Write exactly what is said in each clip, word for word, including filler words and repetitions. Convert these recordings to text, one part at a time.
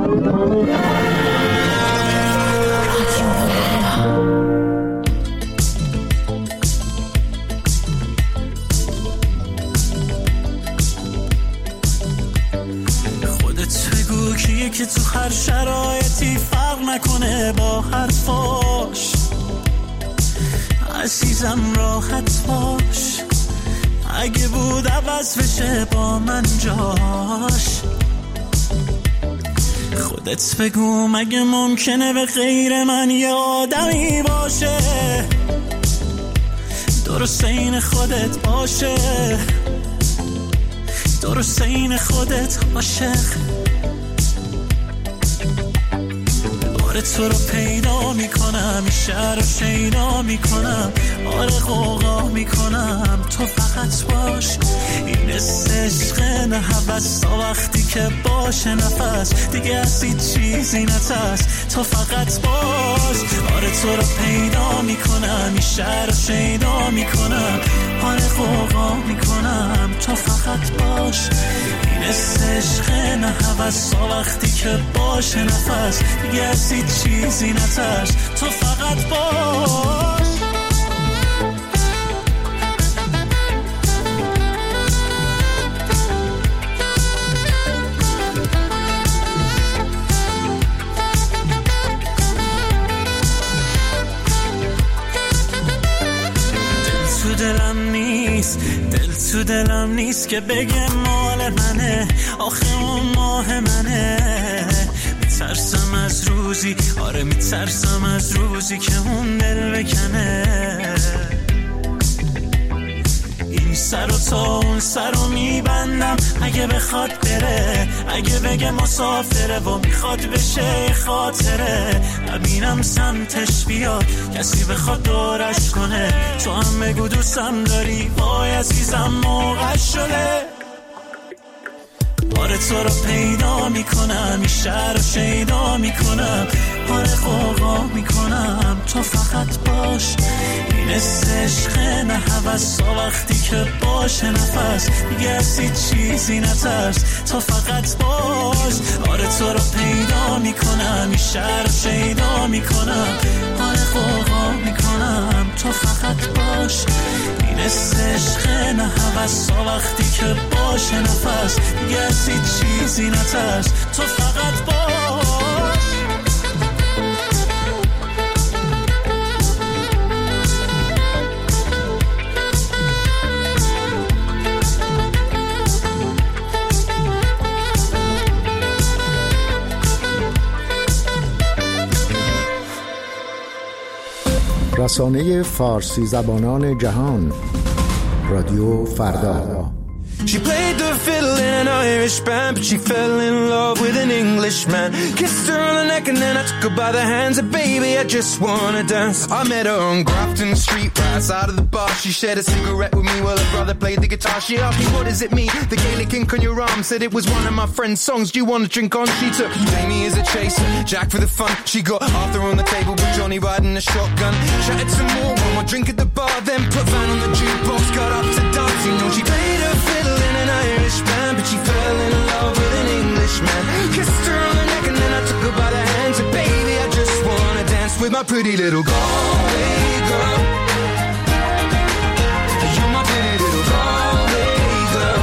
که تو هر شرایطی فرق نکنه با حرفاش. عزیزم راحت باش، اگه بود عوض بشه با من جاش. خودت بگو مگه ممکنه به غیر من یه آدمی باشه درست این خودت باشه، درست این خودت عاشق. تو رو پیدا میکنم، این شهر رو شیدا میکنم، آره غوغا میکنم، تو فقط باش. این عشق نه هوس تا وقتی که باشه نفس دیگه از هیچ چیزی نترس، تو فقط باش. آره تو رو پیدا میکنم، این شهر رو شیدا میکنم، آره غوغا میکنم، تو فقط باش. این عشق نه هوس تا وقتی که باشه نفس دیگه از هیچ چیزی نترس، تو فقط باش. دل تو دلم نیست، دل تو دلم نیست که بگه مال منه، آخه اون ماه منه. میترسم از روزی، آره میترسم از روزی که اون دل بکنه. این سر و تا اون سر رو میبندم اگه بخواد بره، اگه بگه مسافره و میخواد بشه خاطره. نبینم سمتش بیاد کسی بخواد دورش کنه، تو هم بگو دوستم داری، وای عزیزم موقع شده. آره تو رو پیدا میکنم، این شهر رو شیدا میکنم، آره غوغا میکنم، تو فقط باش. این عشق نه هوس تا وقتی که باشه نفس دیگه از هیچ چیزی نترس، تو فقط باش. آره تو رو پیدا میکنم، این شهر رو شیدا میکنم، آره غوغا میکنم، تو فقط باش. این عشق نه هوس تا وقتی که باشه نفس دیگه از هیچ چیزی نترس، تو فقط باش. رسانه فارسی زبانان جهان، رادیو فردا. She played the fiddle in an Irish band, but she fell in love with an Englishman. Kissed her on the neck and then I took her by the hands. And baby, I just wanna dance. I met her on Grafton Street, right outside of the bar. She shared a cigarette with me while her brother played the guitar. She asked me, what does it mean? The Gaelic ink on your arm. Said it was one of my friend's songs. Do you want to drink on? She took Jamie as a chaser, Jack for the fun. She got Arthur on the table with Johnny riding a shotgun. Chatted some more, one more drink at the bar. Then put Van on the jukebox, got up to dance. You know she played her fiddle in an Irish band, but she fell in love with an Englishman. Kissed her on the neck and then I took her by the hands. And baby, I just wanna dance with my pretty little Galway girl. You're my pretty little Galway girl.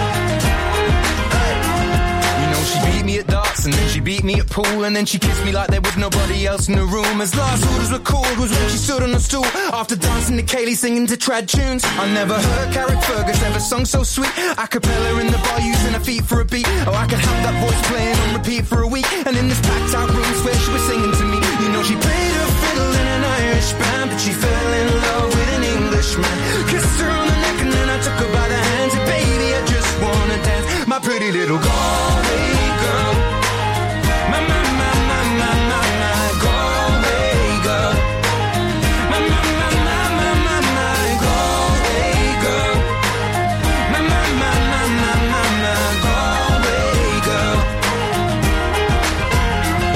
You know she beat me at darts and then she beat me at pool, and then she kissed me like there was nobody else in the room. As last orders were called was when she stood on the stool after dancing to Kaylee singing to trad tunes. I never heard Carrick Fergus ever sung so sweet. A cappella in the bar using her feet for a beat. Oh, I could have that voice playing on repeat for a week. And in this packed out room where she was singing to me. You know she played her fiddle in an Irish band, but she fell in love with an Englishman. Kissed her on the neck and then I took her by the hands. And baby, I just wanna dance, my pretty little Galway girl. My, my, my, my, my, my, my Galway girl. My, my, my, my, my, my, my Galway girl. My, my, my, my, my, my, my Galway girl.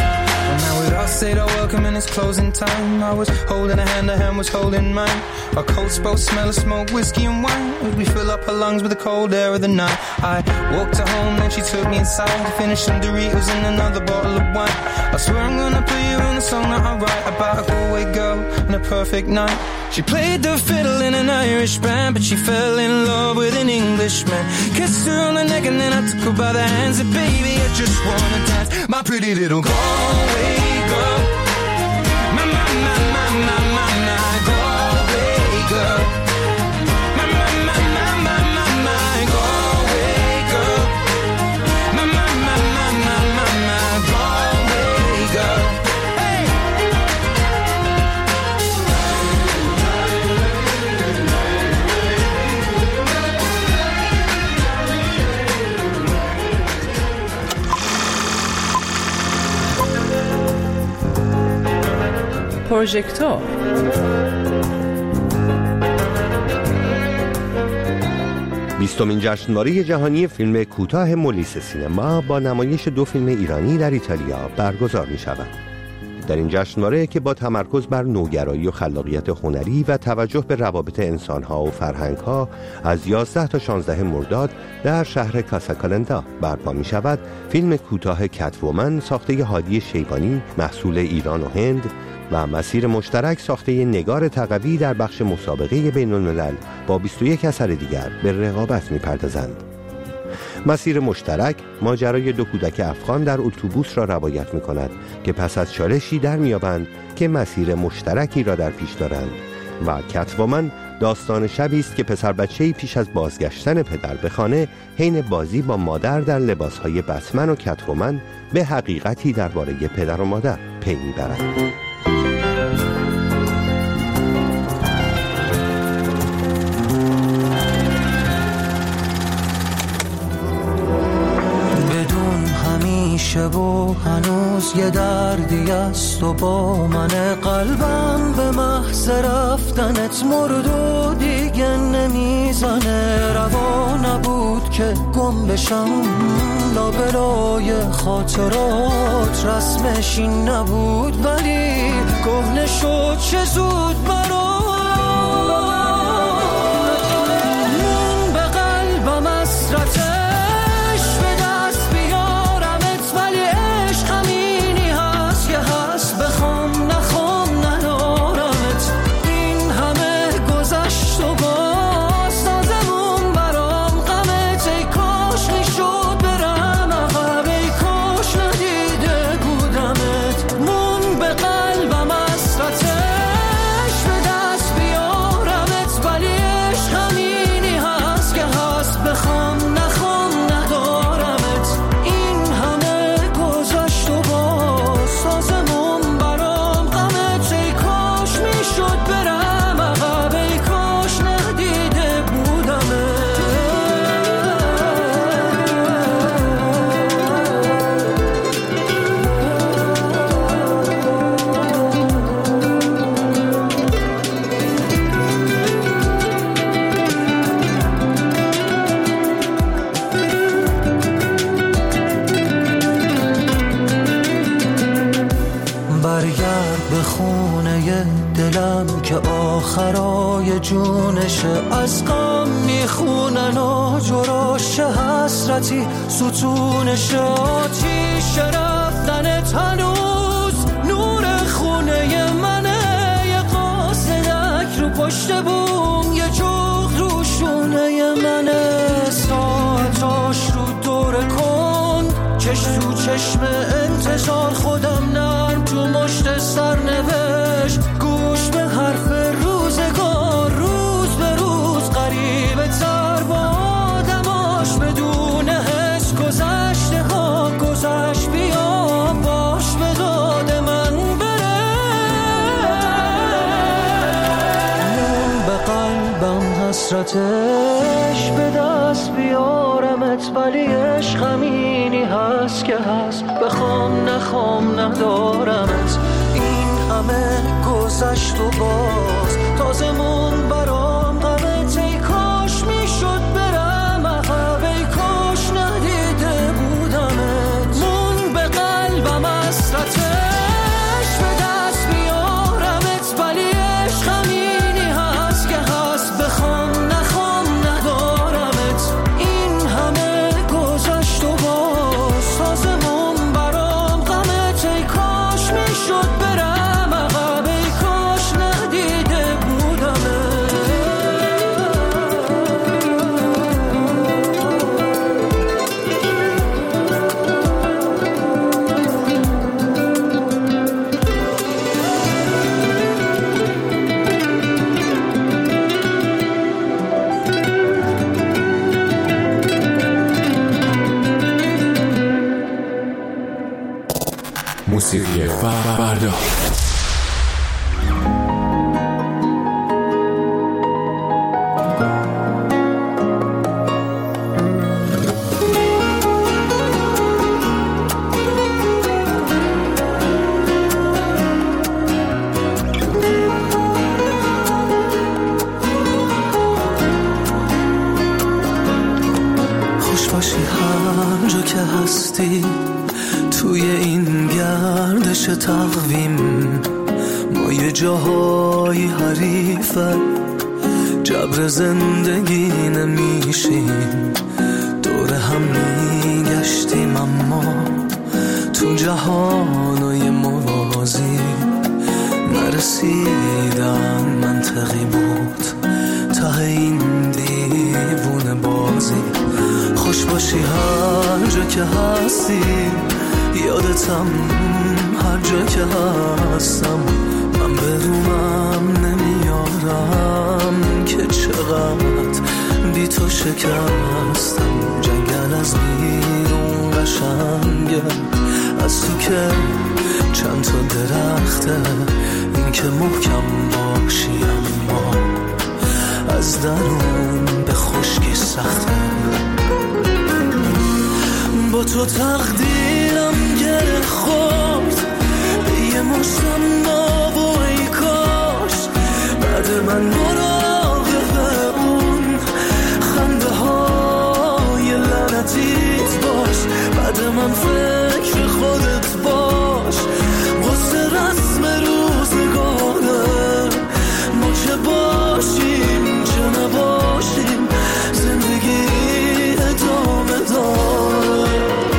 it's closing time. I was holding her hand, her hand was holding mine. Our coats both smell of smoke, whiskey and wine, as we fill up her lungs with the cold air of the night. I walked her home, then she took me inside to finish some Doritos and another bottle of wine. I swear I'm gonna put you in a song that I write about a Galway girl and a perfect night. She played the fiddle in an Irish band, but she fell in love with an Englishman. Kissed her on the neck and then I took her by the hands. And baby, I just wanna dance, my pretty little Galway girl. My, my, my, my, my, my, my Galway girl. My, my, my, my, my, my, my Galway girl. My, my, my, my, my, my, my Galway girl. Hey! پروژکتور بیستمین جشنواره جهانی فیلم کوتاه مولیس سینما با نمایش دو فیلم ایرانی در ایتالیا برگزار می شود. در این جشنواره که با تمرکز بر نوگرایی و خلاقیت هنری و توجه به روابط انسانها و فرهنگها از یازده تا شانزده مرداد در شهر کاساکالندا برپا می شود، فیلم کوتاه کت‌وومن ساخته هادی شیبانی محصول ایران و هند و مسیر مشترک ساخته نگار تقوی در بخش مسابقه بین الملل با بیست و یک اثر دیگر به رقابت می پردازند. مسیر مشترک ماجرای دو کودک افغان در اتوبوس را روایت می کند که پس از چالشی در می یابند که مسیر مشترکی را در پیش دارند و کت‌وومن داستان شبی است که پسر بچه‌ای پیش از بازگشتن پدر به خانه حین بازی با مادر در لباسهای بتمن و کت‌وومن به حقیقتی درباره پدر و مادر پی می‌برد. و هنوز یه دردی است و با من قلبم به محض رفتنت مرد و دیگه نمیزنه. روا نبود که گم بشم لابلای خاطرات، رسمش این نبود ولی کهنه شد چه زود برام. من به قلبم حسرته آخرای جونشه از غم میخونن و جراش حسرتی ستونشه. آتیش رفتنت هنوز نور خونه منه، یه قاصدک رو پشت بوم، یه جوغ رو شونه منه. ساعتاش رو دور کن چش تو چشم انتظار، خودم نرم تو مشت سرنوشت، گوش به حرف روزگار، روز به روز قریبه تر با آدماش، بدون حس گذشته ها گذشت. بیا باش به داد من بره. من به قلبم حسرتش به دست بیارمت، ولی عشق همینی هست که هست، بخوام نخوام ندارمت. این همه گذشت و باز تازمون برام غمت. ای کاش میشد برم عقب، ای کاش ندیده بودمت. من به قلبم حسرتش به دست موسیقی فردا. توی این گردش تقویم ما یه جاهای حریفه جبر زندگی نمیشیم، دور هم میگشتیم اما تو جهانای موازی نرسیدن منطقی بود ته این دیوونه بازی. خوش باشی هر جا که هستی، یادتم هر جا که هستم، من بدونم نمیارم که چقدر بی تو شکستم. جنگل از بیرون قشنگه، از تو که چند تا درخته، این که محکم باشی اما از درون به خشکی سخته. با تو تقدیرم گره خورد به یه مشتم و ای کاش بعد من مراقب اون خنده های لعنتیت باش، بعد من فکر خودت باش. واسه رسم روزگاره ما چه باشیم چه نباشیم، زندگی ادامه داره.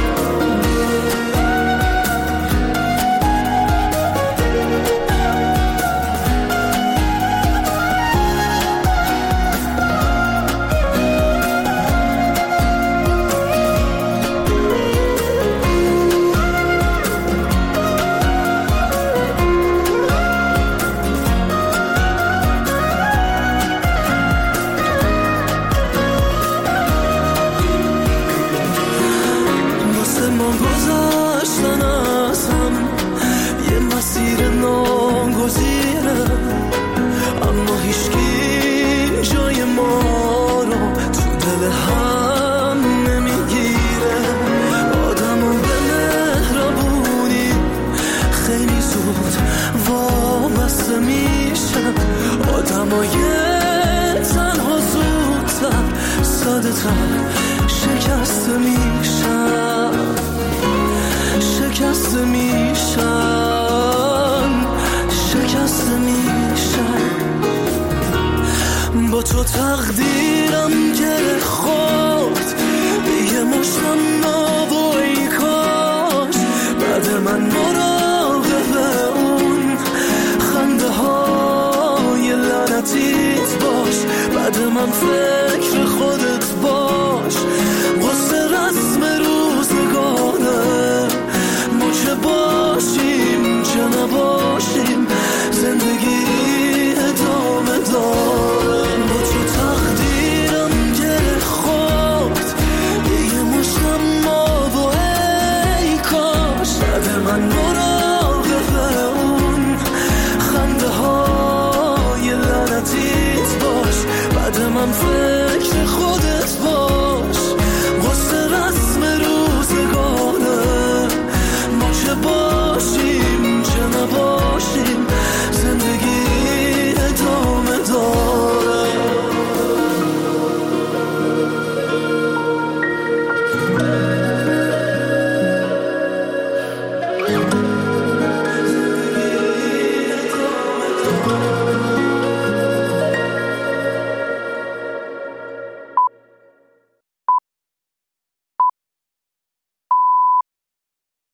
شکست میشن شکست میشن شکست میشن. با تو تقدیرم گره خورد به یه مشتم نابود